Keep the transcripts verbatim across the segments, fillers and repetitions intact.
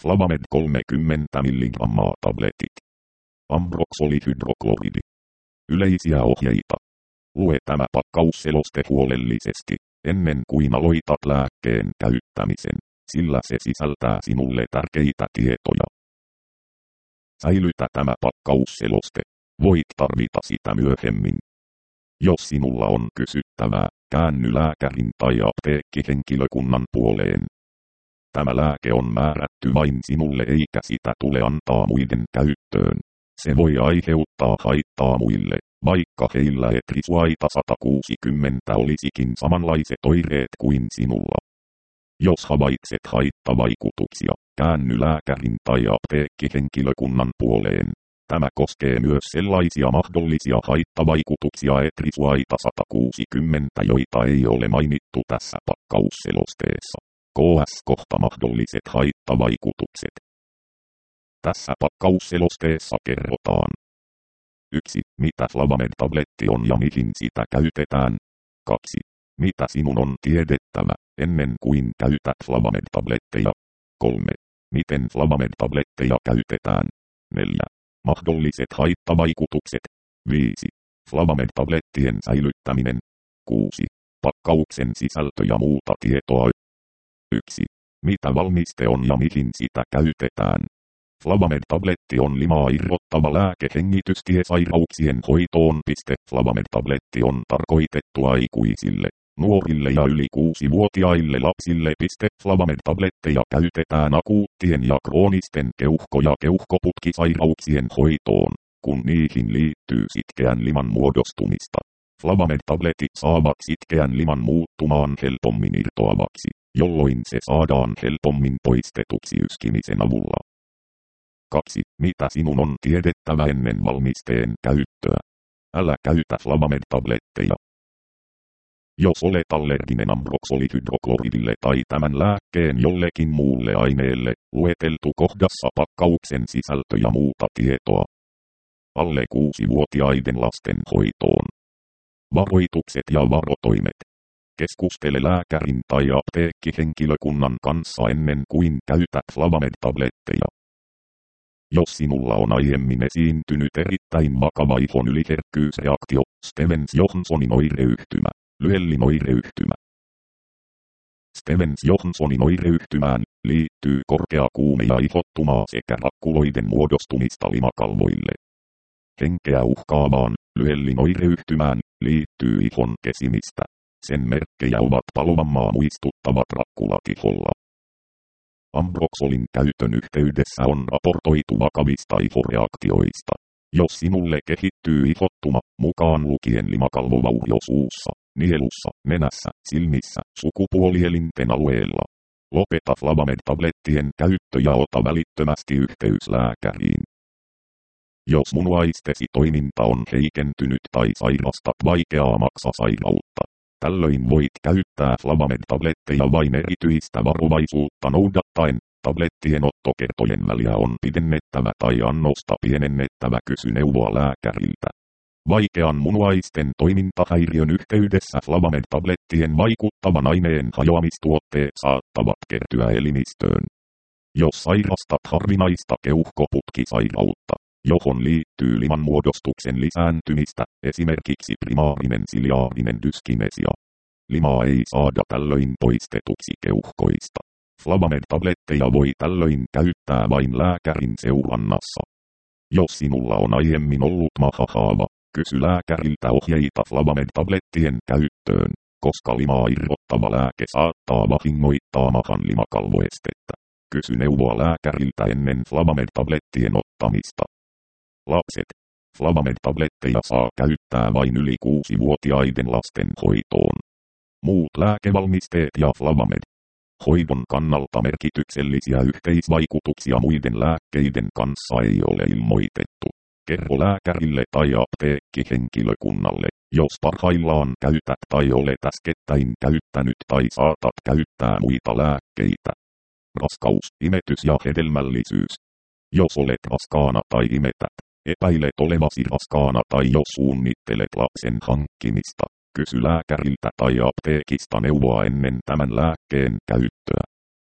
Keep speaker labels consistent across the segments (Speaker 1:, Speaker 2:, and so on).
Speaker 1: Flavamed kolmekymmentä milligrammaa tabletit. Ambroksolihydrokloridi. Yleisiä ohjeita. Lue tämä pakkausseloste huolellisesti, ennen kuin aloitat lääkkeen käyttämisen, sillä se sisältää sinulle tärkeitä tietoja. Säilytä tämä pakkausseloste. Voit tarvita sitä myöhemmin. Jos sinulla on kysyttävää, käänny lääkärin tai apteekkihenkilökunnan puoleen. Tämä lääke on määrätty vain sinulle eikä sitä tule antaa muiden käyttöön. Se voi aiheuttaa haittaa muille, vaikka heillä etrisuaita sata kuusikymmentä olisikin samanlaiset oireet kuin sinulla. Jos havaitset haittavaikutuksia, käänny lääkärin tai apteekkihenkilökunnan puoleen. Tämä koskee myös sellaisia mahdollisia haittavaikutuksia etrisuaita sata kuusikymmentä, joita ei ole mainittu tässä pakkausselosteessa. K S kohta mahdolliset haittavaikutukset. Tässä pakkausselosteessa kerrotaan. yksi. Mitä Flavamed-tabletti on ja mihin sitä käytetään. kaksi. Mitä sinun on tiedettävä, ennen kuin käytät Flavamed-tabletteja. kolme. Miten Flavamed-tabletteja käytetään. neljä. Mahdolliset haittavaikutukset. viisi. Flavamed-tablettien säilyttäminen. kuusi. Pakkauksen sisältö ja muuta tietoa. yksi. Mitä valmiste on ja mihin sitä käytetään. Flavamed-tabletti on limaa irrottava lääke hengitystiesairauksien hoitoon. Flavamed-tabletti on tarkoitettu aikuisille, nuorille ja yli kuusivuotiaille lapsille. Flavamed-tabletteja käytetään akuuttien ja kroonisten keuhko- ja keuhkoputkisairauksien hoitoon, kun niihin liittyy sitkeän liman muodostumista. Flavamed-tabletit saavat sitkeän liman muuttumaan helpommin irtoavaksi, jolloin se saadaan helpommin poistetuksi yskimisen avulla. kaksi. Mitä sinun on tiedettävä ennen valmisteen käyttöä? Älä käytä Flavamed-tabletteja. Jos olet allerginen ambroksolihydrokloridille tai tämän lääkkeen jollekin muulle aineelle, lueteltu kohdassa pakkauksen sisältö ja muuta tietoa. Alle kuusivuotiaiden lasten hoitoon. Varoitukset ja varotoimet. Keskustele lääkärin tai apteekkihenkilökunnan kanssa ennen kuin käytät Flavamed-tabletteja. Jos sinulla on aiemmin esiintynyt erittäin vakava ihon yliherkkyysreaktio, Stevens-Johnsonin oireyhtymä, Lyellin oireyhtymä. Stevens-Johnsonin oireyhtymään liittyy korkea kuume ja ihottumaa sekä rakkuloiden muodostumista limakalvoille. Henkeä uhkaavaan, Lyellin oireyhtymään, liittyy ihon kesimistä. Sen merkkejä ovat palovammaa muistuttavat rakkulat iholla. Ambroksolin käytön yhteydessä on raportoitu vakavista ihoreaktioista. Jos sinulle kehittyy ihottuma, mukaan lukien limakalvovaurio suussa, nielussa, nenässä, silmissä, sukupuolielinten alueella, lopeta Flavamed-tablettien käyttö ja ota välittömästi yhteys lääkäriin. Jos munuaistesi toiminta on heikentynyt tai sairastat vaikeaa maksasairautta, tällöin voit käyttää Flavamed-tabletteja vain erityistä varovaisuutta noudattaen. Tablettien ottokertojen väliä on pidennettävä tai annosta pienennettävä. Kysy neuvoa lääkäriltä. Vaikean munuaisten toimintahäiriön yhteydessä Flavamed-tablettien vaikuttavan aineen hajoamistuotteet saattavat kertyä elimistöön. Jos sairastat harvinaista keuhkoputkisairautta, johon liittyy limanmuodostuksen lisääntymistä, esimerkiksi primaarinen siliaarinen dyskinesia. Limaa ei saada tällöin poistetuksi keuhkoista. Flavamed-tabletteja voi tällöin käyttää vain lääkärin seurannassa. Jos sinulla on aiemmin ollut mahahaava, kysy lääkäriltä ohjeita Flavamed-tablettien käyttöön, koska limaa irrottava lääke saattaa vahingoittaa mahan limakalvoestettä. Kysy neuvoa lääkäriltä ennen Flavamed-tablettien ottamista. Lapset. Flavamed-tabletteja saa käyttää vain yli kuusivuotiaiden lasten hoitoon. Muut lääkevalmisteet ja Flavamed. Hoidon kannalta merkityksellisiä yhteisvaikutuksia muiden lääkkeiden kanssa ei ole ilmoitettu. Kerro lääkärille tai apteekkihenkilökunnalle, jos parhaillaan käytät tai olet äskettäin käyttänyt tai saatat käyttää muita lääkkeitä. Raskaus, imetys ja hedelmällisyys. Jos olet raskaana tai imetät, epäilet olevasi raskaana tai jos suunnittelet lapsen hankkimista, kysy lääkäriltä tai apteekista neuvoa ennen tämän lääkkeen käyttöä.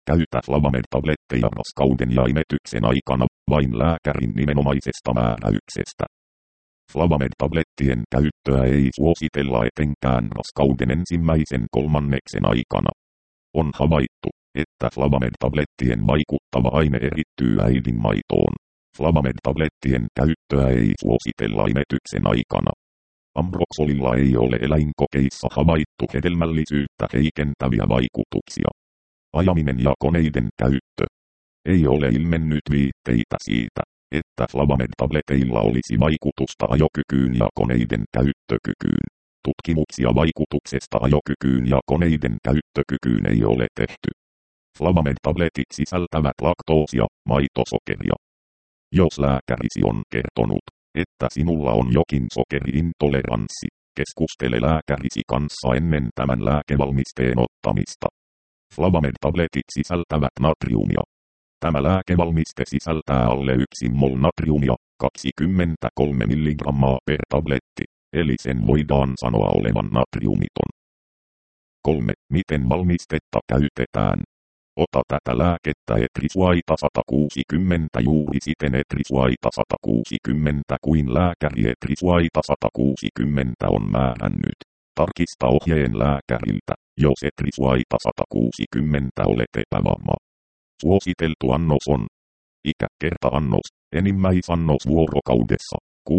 Speaker 1: Käytä Flavamed-tabletteja raskauden ja imetyksen aikana vain lääkärin nimenomaisesta määräyksestä. Flavamed-tablettien käyttöä ei suositella etenkään raskauden ensimmäisen kolmanneksen aikana. On havaittu, että Flavamed-tablettien vaikuttava aine erittyy äidin maitoon. Flavamed-tablettien käyttöä ei suositella imetyksen aikana. Ambroxolilla ei ole eläinkokeissa havaittu hedelmällisyyttä heikentäviä vaikutuksia. Ajaminen ja koneiden käyttö. Ei ole ilmennyt viitteitä siitä, että Flavamed-tableteilla olisi vaikutusta ajokykyyn ja koneiden käyttökykyyn. Tutkimuksia vaikutuksesta ajokykyyn ja koneiden käyttökykyyn ei ole tehty. Flavamed-tabletit sisältävät laktoosia, maitosokeria. Jos lääkärisi on kertonut, että sinulla on jokin sokeriintoleranssi, keskustele lääkärisi kanssa ennen tämän lääkevalmisteen ottamista. Flavamed-tabletit sisältävät natriumia. Tämä lääkevalmiste sisältää alle yksi mol natriumia, kaksikymmentäkolme milligrammaa per tabletti, eli sen voidaan sanoa olevan natriumiton. kolme. Miten valmistetta käytetään? Ota tätä lääkettä etrisuaita sata kuusikymmentä juuri siten etrisuaita sata kuusikymmentä kuin lääkäri etrisuaita sata kuusikymmentä on määrännyt. Tarkista ohjeen lääkäriltä, jos etrisuaita sata kuusikymmentä olet epävarma. Suositeltu annos on ikä kerta annos, enimmäisannos vuorokaudessa,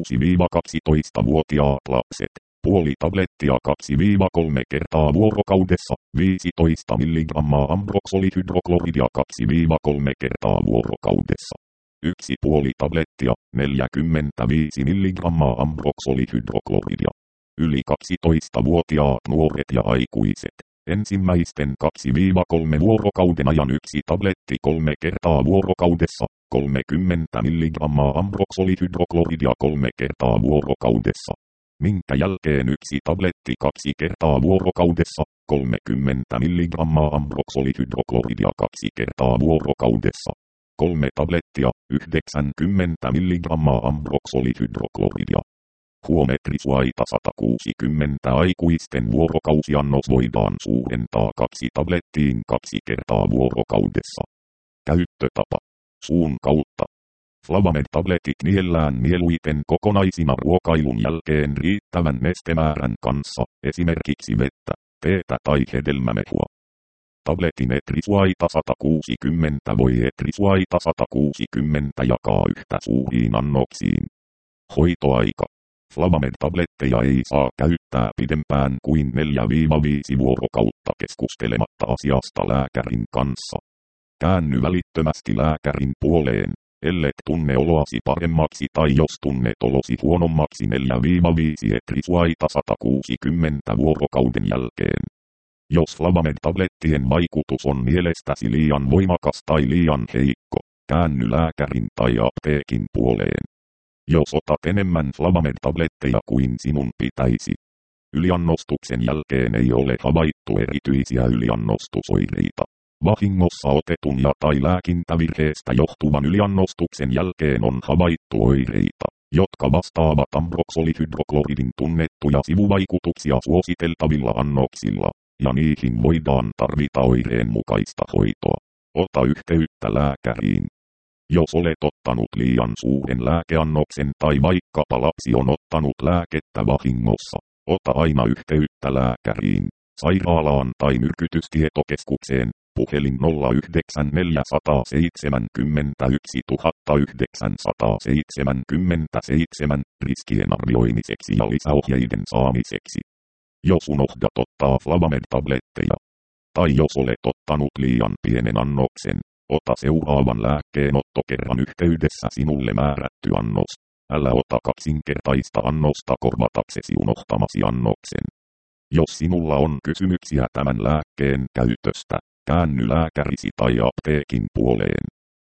Speaker 1: kuusi–kaksitoista-vuotiaat lapset, puoli tablettia kaksi–kolme kertaa vuorokaudessa, viisitoista milligrammaa ambroxolihydrokloridia kaksi–kolme kertaa vuorokaudessa. Yksi puoli tablettia, neljäkymmentäviisi milligrammaa ambroxolihydrokloridia. Yli kaksitoista-vuotiaat nuoret ja aikuiset. Ensimmäisten kaksi–kolme vuorokauden ajan yksi tabletti kolme kertaa vuorokaudessa, kolmekymmentä milligrammaa ambroxolihydrokloridia kolme kertaa vuorokaudessa. Minkä jälkeen yksi tabletti kaksi kertaa vuorokaudessa, kolmekymmentä milligrammaa ambroxolihydrokloridia kaksi kertaa vuorokaudessa. Kolme tablettia, yhdeksänkymmentä milligrammaa ambroxolihydrokloridia. Huometrisuaita sata kuusikymmentä aikuisten vuorokausiannos voidaan suurentaa kaksi tablettiin kaksi kertaa vuorokaudessa. Käyttötapa. Suun kautta. Flavamed-tabletit niellään mieluiten kokonaisina ruokailun jälkeen riittävän nestemäärän kanssa, esimerkiksi vettä, teetä tai hedelmämehua. Tabletin etrisuaita sata kuusikymmentä voi etrisuaita sata kuusikymmentä jakaa yhtä suuriin annoksiin. Hoitoaika. Flavamed-tabletteja ei saa käyttää pidempään kuin neljä–viisi vuorokautta keskustelematta asiasta lääkärin kanssa. Käänny välittömästi lääkärin puoleen, ellet tunne oloasi paremmaksi tai jos tunnet olosi huonommaksi neljä–viisi etrisuaita sata kuusikymmentä vuorokauden jälkeen. Jos Flavamed-tablettien vaikutus on mielestäsi liian voimakas tai liian heikko, käänny lääkärin tai apteekin puoleen. Jos otat enemmän Flavamed-tabletteja kuin sinun pitäisi. Yliannostuksen jälkeen ei ole havaittu erityisiä yliannostusoireita. Vahingossa otetun ja tai lääkintävirheestä johtuvan yliannostuksen jälkeen on havaittu oireita, jotka vastaavat ambroxolihydrokloridin tunnettuja sivuvaikutuksia suositeltavilla annoksilla, ja niihin voidaan tarvita oireenmukaista hoitoa. Ota yhteyttä lääkäriin. Jos olet ottanut liian suuren lääkeannoksen tai vaikkapa lapsi on ottanut lääkettä vahingossa, ota aina yhteyttä lääkäriin, sairaalaan tai myrkytystietokeskukseen, puhelin nolla yhdeksän neljä seitsemän yksi yhdeksän seitsemän seitsemän, riskien arvioimiseksi ja lisäohjeiden saamiseksi. Jos unohdat ottaa Flavamed-tabletteja, tai jos olet ottanut liian pienen annoksen, ota seuraavan lääkkeenottokerran yhteydessä sinulle määrätty annos. Älä ota kaksinkertaista annosta korvataksesi unohtamasi annoksen. Jos sinulla on kysymyksiä tämän lääkkeen käytöstä, käänny lääkärisi tai apteekin puoleen.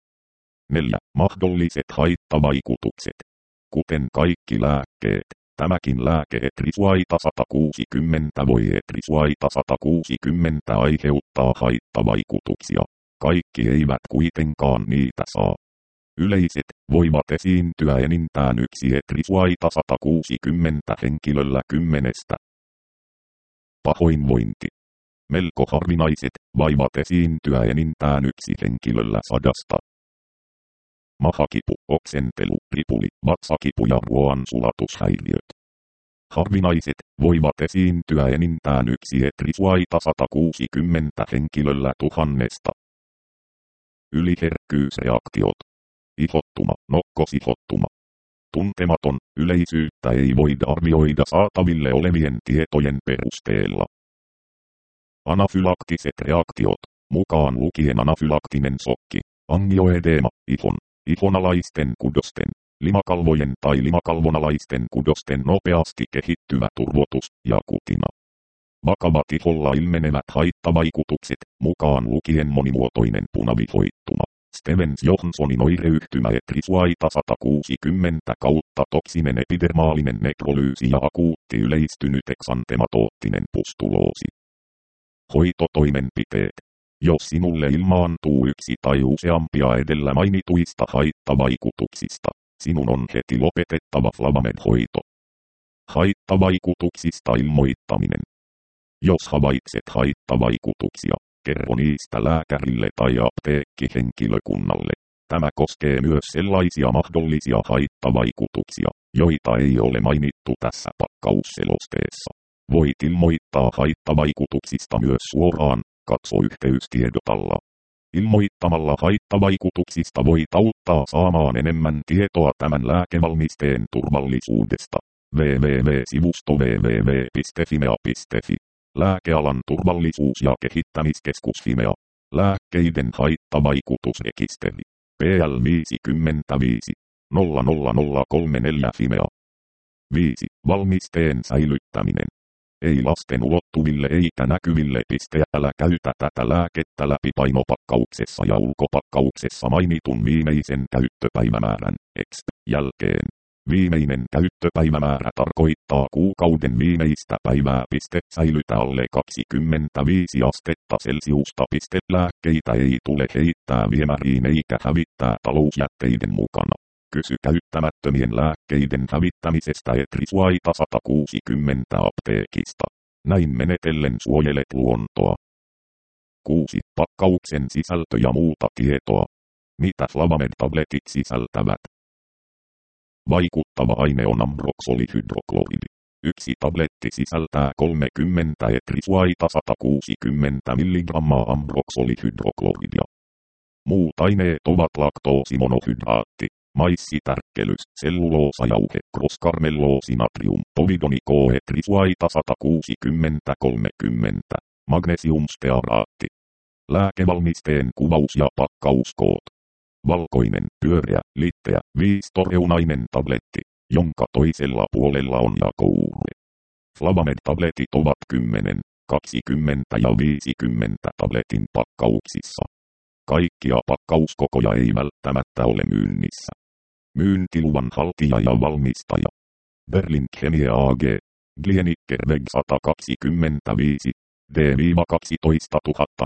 Speaker 1: neljä. Mahdolliset haittavaikutukset. Kuten kaikki lääkkeet, tämäkin lääke etrisuaita sata kuusikymmentä voi etrisuaita sata kuusikymmentä aiheuttaa haittavaikutuksia. Kaikki eivät kuitenkaan niitä saa. Yleiset voivat esiintyä enintään yksi etrisuaita sata kuusikymmentä henkilöllä kymmenestä. Pahoinvointi. melko harvinaiset, vaivat esiintyä enintään yksi henkilöllä sadasta. Mahakipu, oksentelu, ripuli, vatsakipu ja ruoan sulatushäiriöt. Harvinaiset, voivat esiintyä enintään yksi etrisuaita sata kuusikymmentä henkilöllä tuhannesta. Yliherkkyysreaktiot. Ihottuma, nokkosihottuma. Tuntematon, yleisyyttä ei voida arvioida saataville olevien tietojen perusteella. Anafylaktiset reaktiot, mukaan lukien anafylaktinen sokki, angioedeema, ihon, ihonalaisten kudosten, limakalvojen tai limakalvonalaisten kudosten nopeasti kehittyvä turvotus ja kutina. Vakavat iholla ilmenevät haittavaikutukset, mukaan lukien monimuotoinen punavihoittuma. Stevens-Johnsonin oireyhtymä etrisuaita sata kuusikymmentä kautta toksinen epidermaalinen nekrolyysi ja akuutti yleistynyt eksantematoottinen pustuloosi. Hoitotoimenpiteet. Jos sinulle ilmaantuu yksi tai useampia edellä mainituista haittavaikutuksista, sinun on heti lopetettava Flavamed-hoito. Haittavaikutuksista ilmoittaminen. Jos havaitset haittavaikutuksia, kerro niistä lääkärille tai apteekkihenkilökunnalle. Tämä koskee myös sellaisia mahdollisia haittavaikutuksia, joita ei ole mainittu tässä pakkausselosteessa. Voit ilmoittaa haittavaikutuksista myös suoraan, katso yhteystiedot alla. Ilmoittamalla haittavaikutuksista voit auttaa saamaan enemmän tietoa tämän lääkevalmisteen turvallisuudesta. www-sivusto www piste fimea piste fi. Lääkealan turvallisuus- ja kehittämiskeskus Fimea. Lääkkeiden haittavaikutusrekisteri. P L viisikymmentäviisi nolla nolla nolla kolme neljä Fimea. viisi. Valmisteen säilyttäminen. Ei lasten ulottuville eikä näkyville. Älä käytä tätä lääkettä läpi painopakkauksessa ja ulkopakkauksessa mainitun viimeisen käyttöpäivämäärän X jälkeen. Viimeinen käyttöpäivämäärä tarkoittaa kuukauden viimeistä päivää. Säilytä alle kaksikymmentäviisi astetta Celsiusta. Lääkkeitä ei tule heittää viemäriin eikä hävittää talousjätteiden mukana. Kysy käyttämättömien lääkkeiden hävittämisestä etrisuaita sata kuusikymmentä apteekista. Näin menetellen suojelet luontoa. kuusi. Pakkauksen sisältö ja muuta tietoa. Mitä Flavamed-tabletit sisältävät? Vaikuttava aine on ambroksolihydrokloridi. Yksi tabletti sisältää kolmekymmentä etrisuaita sata kuusikymmentä milligrammaa ambroksolihydrokloridia. Muut aineet ovat laktoosimonohydraatti, maissitärkkelys, selluloosajauhe, kroskarmelloosi, natrium, povidoni K etrisuaita sata kuusikymmentä kolmekymmentä, magnesiumstearaatti. Lääkevalmisteen kuvaus ja pakkauskoot. Valkoinen, pyöreä, litteä, viistoreunainen tabletti, jonka toisella puolella on jakouure. Flavamed-tabletit ovat kymmenen, kaksikymmentä ja viisikymmentä tabletin pakkauksissa. Kaikkia pakkauskokoja ei välttämättä ole myynnissä. Myyntiluvan haltija ja valmistaja. Berlin Chemie A G, Glienickerweg sata kaksikymmentäviisi, D kaksitoista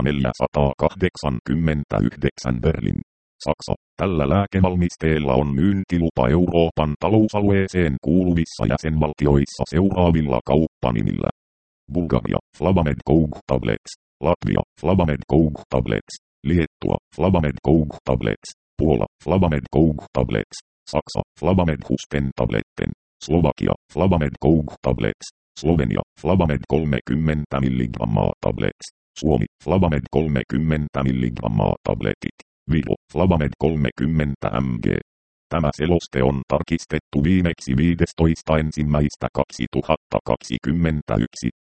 Speaker 1: neljäsataakahdeksankymmentäyhdeksän Berlin. Saksa. Tällä lääkevalmisteella on myyntilupa Euroopan talousalueeseen kuuluvissa jäsenvaltioissa seuraavilla kauppanimillä. Bulgaria, Flavamed Coug Tablets. Latvia, Flavamed Coug Tablets. Liettua, Flavamed Coug Tablets. Puola, Flavamed Coug Tablets. Saksa, Flavamed Husten Tabletten. Slovakia, Flavamed Coug Tablets. Slovenia, Flavamed kolmekymmentä milligrammaa Tablets. Suomi, Flavamed kolmekymmentä milligrammaa Tabletit. Viro, Flavamed kolmekymmentä milligrammaa. Tämä seloste on tarkistettu viimeksi viidestoista ensimmäistä kaksituhattakaksikymmentäyksi.